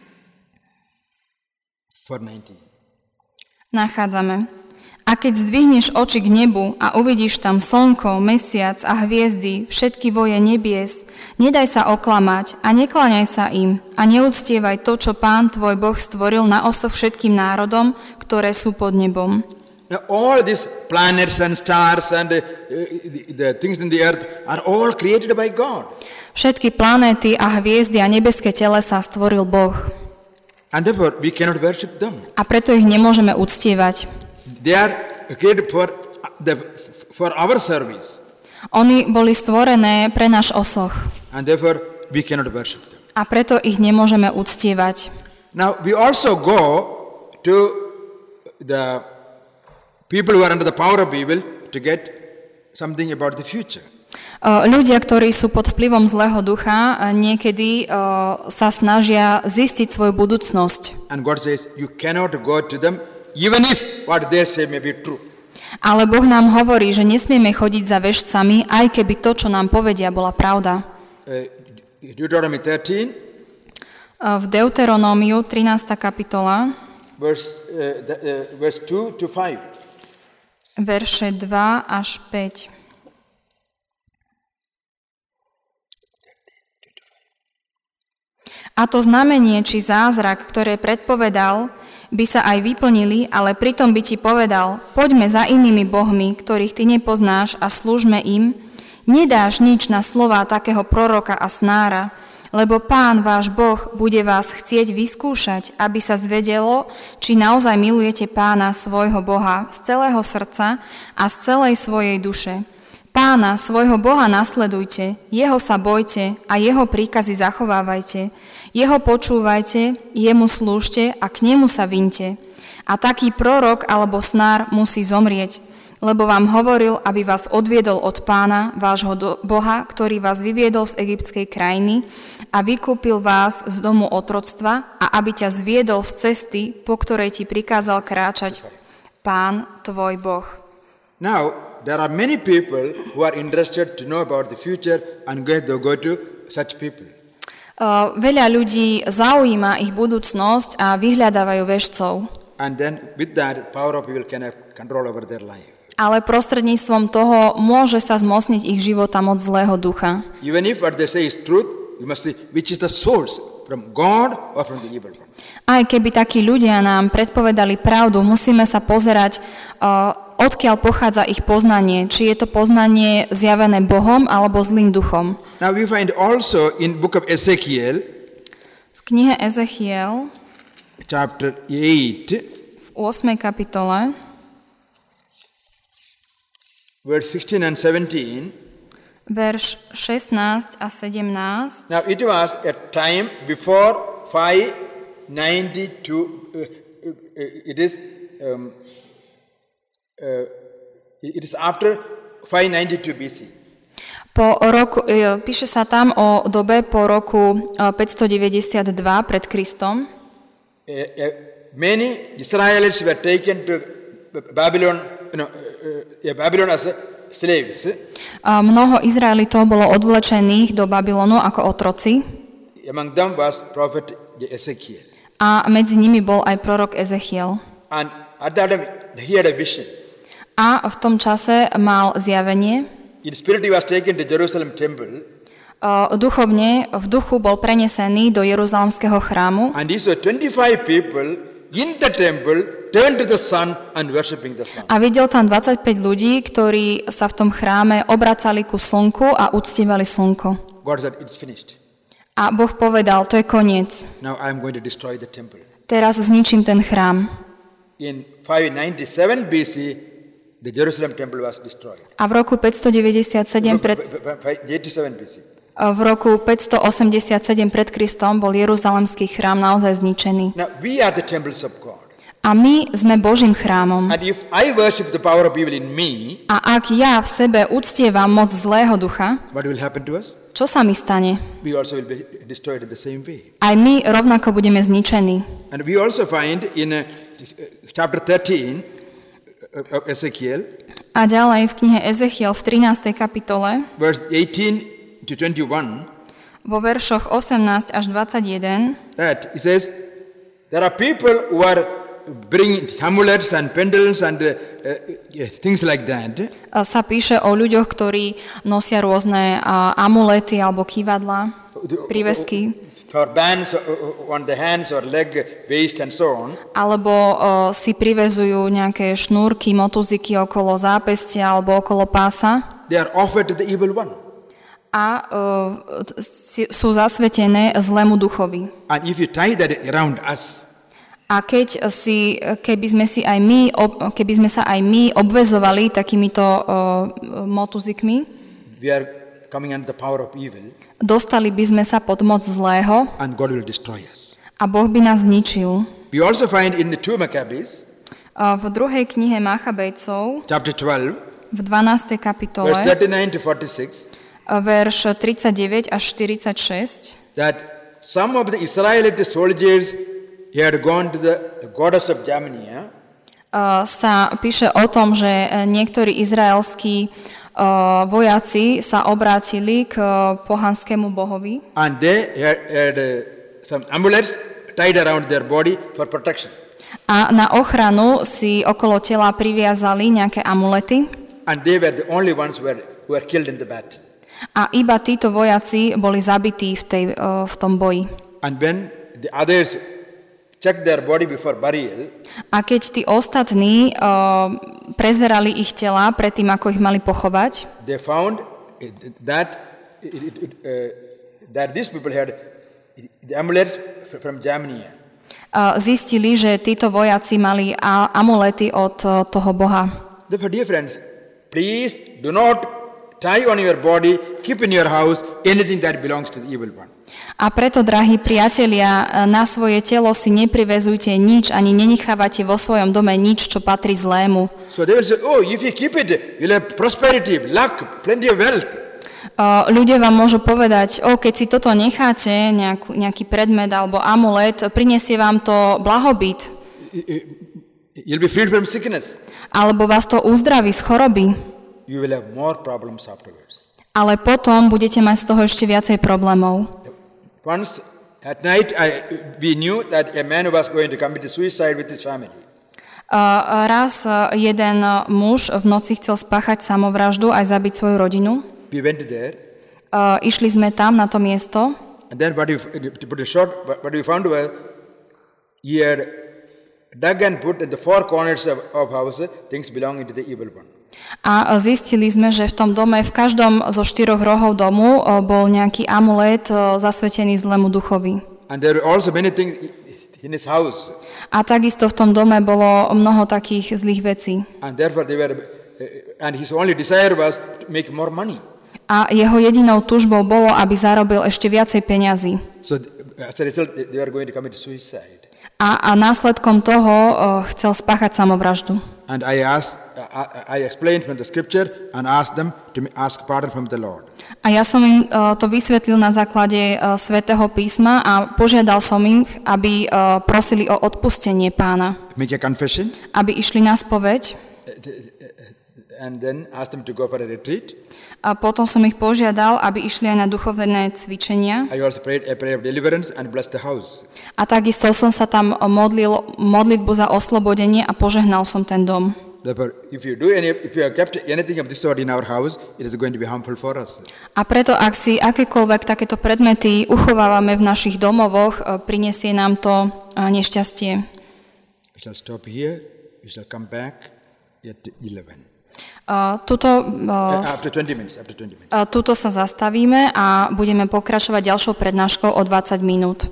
4:19. nachádzame: A keď zdvihneš oči k nebu a uvidíš tam slnko, mesiac a hviezdy, všetky voje nebies, nedaj sa oklamať a nekláňaj sa im a neúctievaj to, čo Pán tvoj Boh stvoril na osoch všetkým národom, ktoré sú pod nebom. Now all these planets and stars and the things in the earth are all created by God. Všetky planéty a hviezdy a nebeské telesá stvoril Boh. And therefore we cannot worship them. A preto ich nemôžeme uctievať. They are created for our service. Oni boli stvorené pre náš osoch. And therefore we cannot worship them. A preto ich nemôžeme uctievať. Now we also go to the people who are under the power of evil to get something about the future. Ľudia, ktorí sú pod vplyvom zlého ducha, niekedy sa snažia zistiť svoju budúcnosť. And God says, you cannot go to them even if what they say may be true. Ale Boh nám hovorí, že nesmieme chodiť za vešcami, aj keby to, čo nám povedia, bola pravda. Deuteronomy 13, V Deuteronómiu 13. kapitola, verse 2 to 5. verše 2 až 5. A to znamenie či zázrak, ktoré predpovedal, by sa aj vyplnili, ale pritom by ti povedal, poďme za inými bohmi, ktorých ty nepoznáš a slúžme im, nedáš nič na slová takého proroka a snára, lebo Pán váš Boh bude vás chcieť vyskúšať, aby sa zvedelo, či naozaj milujete Pána svojho Boha z celého srdca a z celej svojej duše. Pána svojho Boha nasledujte, jeho sa bojte a jeho príkazy zachovávajte, jeho počúvajte, jemu slúžte a k nemu sa viňte. A taký prorok alebo snár musí zomrieť, lebo vám hovoril, aby vás odviedol od Pána, vášho Boha, ktorý vás vyviedol z egyptskej krajiny a vykúpil vás z domu otroctva a aby ťa zviedol z cesty, po ktorej ti prikázal kráčať Pán, tvoj Boh. Now, there are many people who are interested to know about the future and go to such people. Veľa ľudí zaujíma ich budúcnosť a vyhľadávajú vešcov. And then with that, power of evil can have control over their life. Ale prostredníctvom toho môže sa zmocniť ich života moc zlého ducha. Even if what they say is truth, you must see which is the source, from God or from the evil one. Aj keby takí ľudia nám predpovedali pravdu, musíme sa pozerať, odkiaľ pochádza ich poznanie. Či je to poznanie zjavené Bohom alebo zlým duchom. Now we find also in book of Ezekiel, v knihe Ezechiel, chapter 8, v 8. kapitole, verse 16 and 17. verš 16 a 17. Now it was a time before 592. It is after 592 BC. Píše sa tam o dobe po roku 592 pred Kristom. Many Israelites were taken to Babylon, Babylon as slaves. Mnoho Izraelitov bolo odvlečených do Babylonu ako otroci. Among them was prophet Ezekiel. A medzi nimi bol aj prorok Ezechiel. And at that time he had a vision. A v tom čase mal zjavenie. In spirit he was taken to Jerusalem temple. Duchovne, v duchu bol prenesený do Jeruzalemského chrámu. And he saw 25 people in the temple turn to the sun and worshipping the sun. A videl tam 25 ľudí, ktorí sa v tom chráme obracali ku slnku a uctievali slnko. God said, it's finished. A Boh povedal, to je koniec. Now I am going to destroy the temple. Teraz zničím ten chrám. In 597 BC, the Jerusalem temple was destroyed. A v roku 597 pred... 87 BC. V roku 587 pred Kristom bol Jeruzalemský chrám naozaj zničený. Now we are the temples of God. A my sme Božím chrámom. And if I worship the power of evil in me, A ak ja v sebe uctievam moc zlého ducha, what will happen to us? čo sa mi stane? We also will be destroyed in the same way. Aj my rovnako budeme zničení. And we also find in chapter 13 of Ezekiel, A ďalej v knihe Ezechiel v 13. kapitole, verse 18 to 21, vo veršoch 18 až 21, that it says, there are people who are bringing amulets and pendants and things like that. sa píše o ľuďoch, ktorí nosia rôzne amulety alebo kývadlá, prívesky, For bands on the hands or leg, waist and so on. alebo si privezujú nejaké šnúrky, motuziky okolo zápestia alebo okolo pása They are offered to the evil one. a sú zasvetené zlému duchovi. And if you tie that around us, A keby sme sa aj my obvezovali takýmito motuzikmi, we are coming under the power of evil, dostali by sme sa pod moc zlého and God will destroy us. a Boh by nás zničil. We also find in the 2 Maccabees, V druhej knihe Machabejcov, chapter 12, v 12. verse kapitole, 39 to 46, verš 39 až 46, that some of the Israelite soldiers he had gone to the goddess of Jamnia, sa píše o tom, že niektorí izraelskí vojaci sa obrátili k pohanskému bohovi and they had some amulets tied around their body for protection. a na ochranu si okolo tela priviazali nejaké amulety And they were the only ones who were killed in the battle. a iba títo vojaci boli zabití v tom boji. And when the others checked their body before burial, A keď tí ostatní prezerali ich tela predtým, ako ich mali pochovať, they found that these people had the amulets from Jamnia. zistili, že títo vojaci mali amulety od toho boha. Therefore, dear friends, please do not tie on your body, keep in your house anything that belongs to the evil one. A preto, drahí priatelia, na svoje telo si neprivezujte nič, ani nenechávate vo svojom dome nič, čo patrí zlému. So they will say, oh, if you keep it, you'll have prosperity, luck, plenty of wealth. Ľudia vám môžu povedať, keď si toto necháte, nejaký predmet alebo amulet, prinesie vám to blahobyt. You'll be freed from sickness. Alebo vás to uzdraví z choroby. You will have more problems afterwards. Ale potom budete mať z toho ešte viacej problémov. Once at night, we knew that a man was going to commit suicide with his family. Raz jeden muž v noci chcel spáchať samovraždu aj zabiť svoju rodinu. We went there. Išli sme tam na to miesto. And then what we found was he had dug and put in the four corners of house things belonging to the evil one. A zistili sme, že v tom dome, v každom zo 4 rohov domu bol nejaký amulet zasvetený zlému duchovi. And there were also many things in his house. A takisto v tom dome bolo mnoho takých zlých vecí. And therefore and his only desire was to make more money. A jeho jedinou túžbou bolo, aby zarobil ešte viacej peňazí. So as a result, they were going to commit suicide. A následkom toho chcel spáchať samovraždu. And I explained from the scripture and asked them to ask pardon from the Lord. A ja som im to vysvetlil na základe Svätého písma a požiadal som ich, aby prosili o odpustenie Pána. Make a confession. Aby išli na spoveď. And then asked them to go for a retreat. A potom som ich požiadal, aby išli aj na duchovné cvičenia. I also prayed a prayer of deliverance and blessed the house. A takisto som sa tam modlil modlitbu za oslobodenie a požehnal som ten dom. Therefore, if you have kept anything of this sort in our house, it is going to be harmful for us. A preto, ak si akékoľvek takéto predmety uchovávame v našich domovoch, prinesie nám to nešťastie. We shall stop here. We shall come back at 11. After 20 minutes. Tuto sa zastavíme a budeme pokračovať ďalšou prednáškou o 20 minút.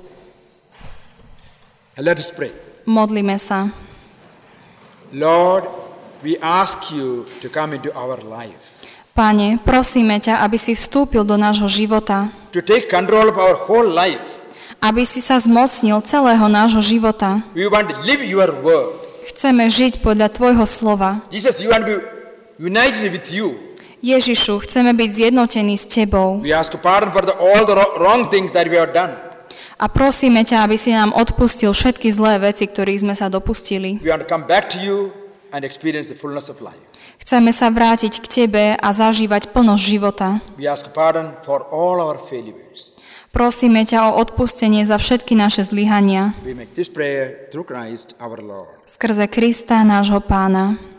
Let us pray. Modlíme sa. Lord, we ask you to come into our life. Pane, prosíme ťa, aby si vstúpil do nášho života. To take control of our whole life. Aby si sa zmocnil celého nášho života. We want to live your word. Chceme žiť podľa tvojho slova. Jesus, you want to be united with you. Ježišu, chceme byť zjednotení s tebou. We ask pardon for all the wrong things that we have done. A prosíme ťa, aby si nám odpustil všetky zlé veci, ktorých sme sa dopustili. We want to come back to you and experience the fullness of life. Chceme sa vrátiť k tebe a zažívať plnosť života. We ask pardon for all our failures. Prosíme ťa o odpustenie za všetky naše zlyhania. We make this prayer through Christ our Lord. Skrze Krista, nášho Pána.